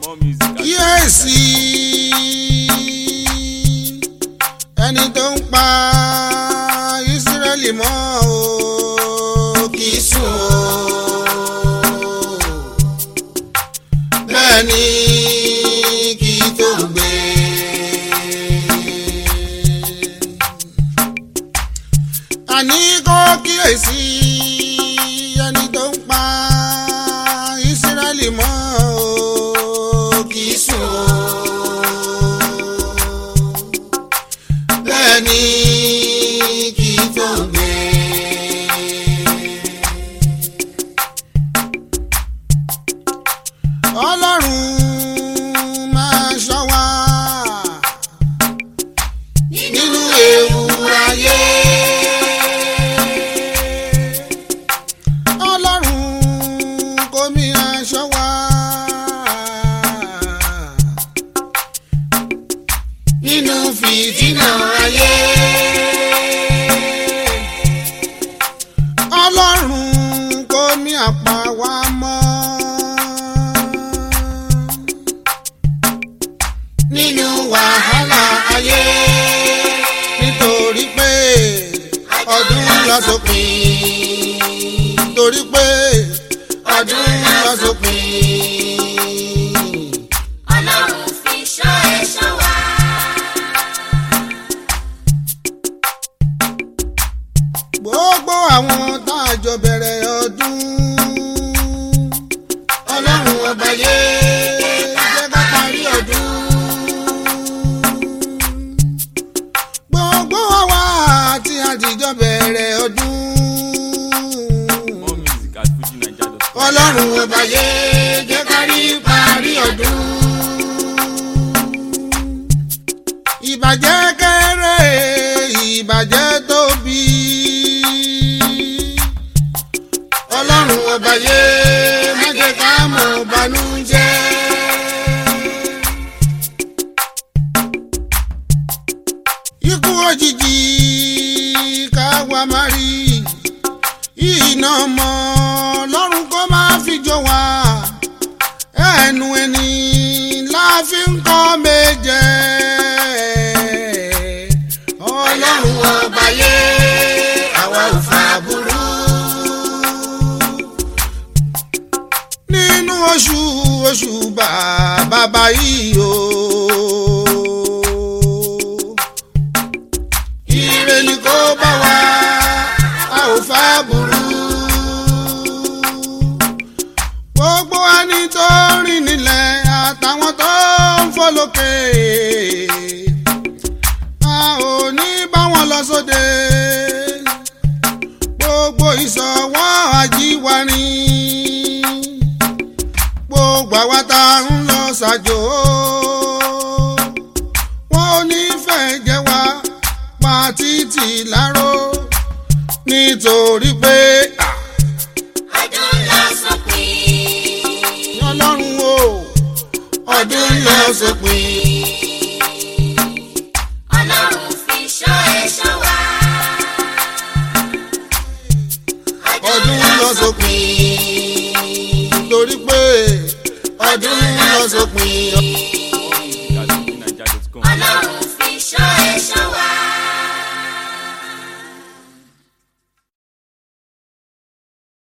kíyèsí ẹni tó ń pa Ísírẹ́lì mọ́ o kì í sùn o bẹ́ẹ̀ ni kì í tó gbé. àní kó kíyèsí ẹni tó ń pa Ísírẹ́lì mọ́ o kì í sùn o bẹ́ẹ̀ ni kì í tó gbé. Ọlọ́run máa ṣọ́ wa nínú ewu ayé. Ọlọ́run kó mi aṣọ́ wa nínú fìtínà ayé. Ọlọ́run kó mi àpá wa mọ́ nínú wàhálà ayé. Nítorí pé ọdún lọ sópin. Nítorí pé ọdún lọ sópin. Ọlọ́run fi ṣọ́ ẹ ṣọ́ wa. Gbogbo àwọn tá a jọ bẹ̀rẹ̀ ọdún. Ọlọ́run ọba yé jẹ́ ká parí ọdún. Gbogbo àwa tí a ti jọ bẹ̀rẹ̀ ọdún. Ọlọ́run ọba yé jẹ́ ká rí parí ọdún. Ìbàjẹ́ kéré ìbàjẹ́ tóbi. Ọlọ́run ọba yé má jẹ́ ká mọ̀ bànújẹ́. Ikú òjijì ká wá má rí. Iná mọ́ Ọlọ́run kó má fi jó wa. Ẹnu ẹni la fi ń kọ́ méje. Ọlọ́run ọba yé àwa ò fà burú. Nínú oṣù bàbá yìí o. Ire ni kó bá wa a ò fà burú. Gbogbo ẹni tó rìn nílẹ̀ àtàwọn tó ń fò lókè. A ò ní bá wọn lọ sóde. Gbogbo ìṣọ̀wọ́ ajíwárin. Gbogbo àwa tá ń lọ ṣàjò. Wọ́n ò ní fẹ́ jẹ́ wa pa títì láró. Nítorí pé Ọdún lọ sópin. Ọlọ́run o ọdún lọ sópin. Ọlọ́run fi ṣọ́ ẹ ṣọ́ wa. Ọdún lọ sópin. Nítorí pé ọdún lọ sópin.